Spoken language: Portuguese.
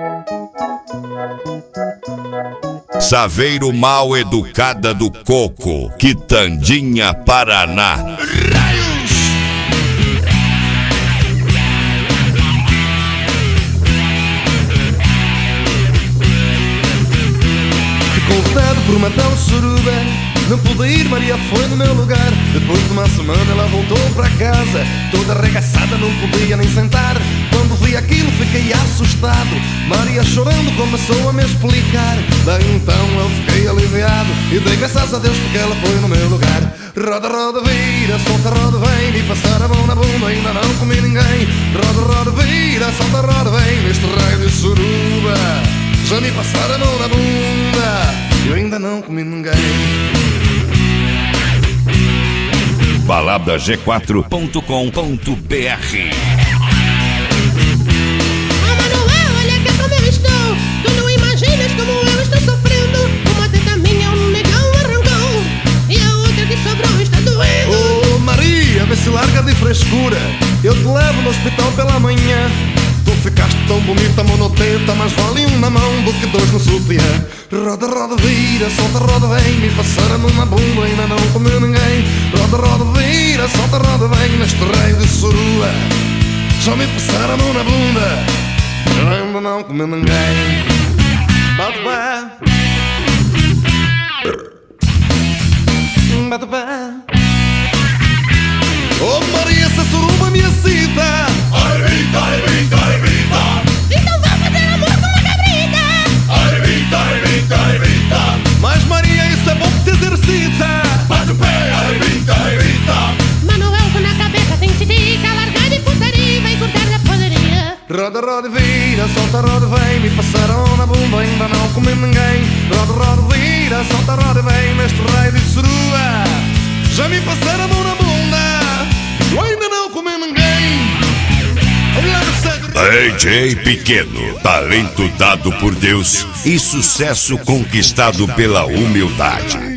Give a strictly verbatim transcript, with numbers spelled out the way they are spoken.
Saveiro mal educada do coco, Quitandinha, Paraná. Raios! Ficou votado por uma tal suruba, não pude ir, Maria foi no meu lugar. Depois de uma semana ela voltou para casa, toda arregaçada, não podia nem sentar. Quando vi aquilo fiquei assustado, Maria chorando começou a me explicar. Daí então eu fiquei aliviado e dei graças a Deus porque ela foi no meu lugar. Roda, roda, vira, solta, roda, vem, e passar a mão na bunda, ainda não comi ninguém. Roda, roda, vira, solta, roda, vem, neste raio de suruba. Já me passaram a mão na bunda, eu ainda não comi ninguém. balada g quatro ponto com ponto b r. Oh Manuel, olha que como eu estou. Tu não imaginas como eu estou sofrendo. Uma teta minha um negão arrancou e a outra que sobrou está doendo. Oh Maria, vê se larga de frescura, eu te levo no hospital pela manhã. Tu ficaste tão bonita, monoteta, mas vale um na mão do que dois no sutiã. Roda, roda, vira, solta, roda, vem, me passaram numa bunda, ainda não comeu ninguém. Roda, roda, vira, solta, roda, vem, neste raio de surua. Já me passaram na bunda, eu ainda não comeu ninguém. Bate pé, bate pé. Oh Maria, essa suruba me excita. Arrebita, arrebita, arrebita. Então vamos fazer amor com uma cabrita. Arrebita, arrebita, arrebita. Mas Maria, isso é bom que te exercita. Bate o pé, arrebita, arrebita. Manuel, com na cabeça tem titica, largar de putaria, vai cortar da poderia. Roda, roda, vira, solta, roda, vem, me passaram na bunda, ainda não comi ninguém. Roda, roda, vira, solta, roda, vem, neste raio de surua. Já me passaram a mão na bunda, eu ainda não comi ninguém. D J Pequeno, talento dado por Deus e sucesso conquistado pela humildade.